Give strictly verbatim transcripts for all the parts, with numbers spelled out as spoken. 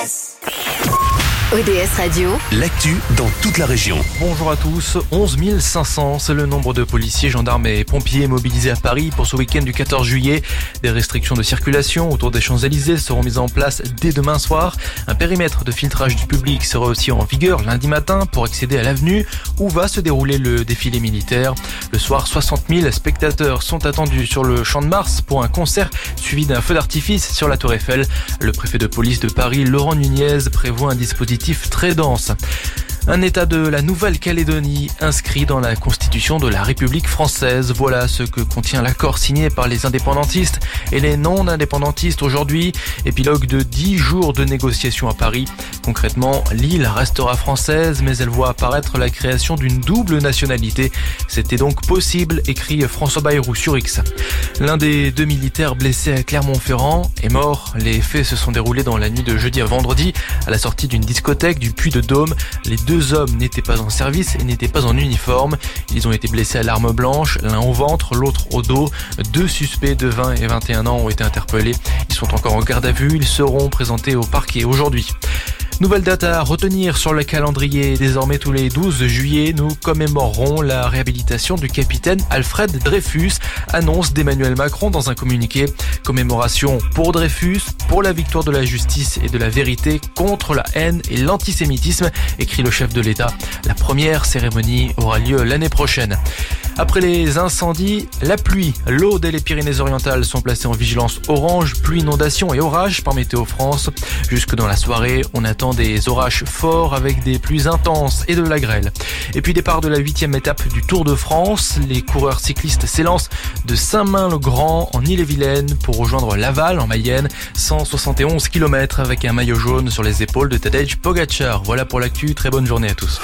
O D S Radio, l'actu dans toute la région. Bonjour à tous, onze mille cinq cents, c'est le nombre de policiers, gendarmes et pompiers mobilisés à Paris pour ce week-end du quatorze juillet. Des restrictions de circulation autour des Champs-Élysées seront mises en place dès demain soir. Un périmètre de filtrage du public sera aussi en vigueur lundi matin pour accéder à l'avenue où va se dérouler le défilé militaire. Le soir, soixante mille spectateurs sont attendus sur le Champ de Mars pour un concert suivi d'un feu d'artifice sur la Tour Eiffel. Le préfet de police de Paris, Laurent Nunez, prévoit un dispositif très dense. Un État de la Nouvelle-Calédonie inscrit dans la Constitution de la République française. Voilà ce que contient l'accord signé par les indépendantistes et les non-indépendantistes aujourd'hui. Épilogue de dix jours de négociations à Paris. Concrètement, l'île restera française, mais elle voit apparaître la création d'une double nationalité. C'était donc possible, écrit François Bayrou sur X. L'un des deux militaires blessés à Clermont-Ferrand est mort. Les faits se sont déroulés dans la nuit de jeudi à vendredi, à la sortie d'une discothèque du Puy-de-Dôme. Les deux Deux hommes n'étaient pas en service et n'étaient pas en uniforme. Ils ont été blessés à l'arme blanche, l'un au ventre, l'autre au dos. Deux suspects de vingt et vingt et un ans ont été interpellés. Ils sont encore en garde à vue. Ils seront présentés au parquet aujourd'hui. Nouvelle date à retenir sur le calendrier. Désormais, tous les douze juillet, nous commémorerons la réhabilitation du capitaine Alfred Dreyfus, annonce d'Emmanuel Macron dans un communiqué. Commémoration pour Dreyfus, pour la victoire de la justice et de la vérité contre la haine et l'antisémitisme, écrit le chef de l'État. La première cérémonie aura lieu l'année prochaine. Après les incendies, la pluie, l'Aude et les Pyrénées-Orientales sont placées en vigilance orange, pluie, inondation et orage par Météo France. Jusque dans la soirée, on attend des orages forts avec des pluies intenses et de la grêle. Et puis départ de la huitième étape du Tour de France. Les coureurs cyclistes s'élancent de Saint-Main-le-Grand en Ille-et-Vilaine pour rejoindre Laval en Mayenne. cent soixante et onze kilomètres avec un maillot jaune sur les épaules de Tadej Pogacar. Voilà pour l'actu, très bonne journée à tous.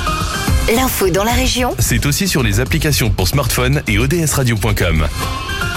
l'info dans la région, C'est aussi sur les applications pour smartphone et O D S radio point com.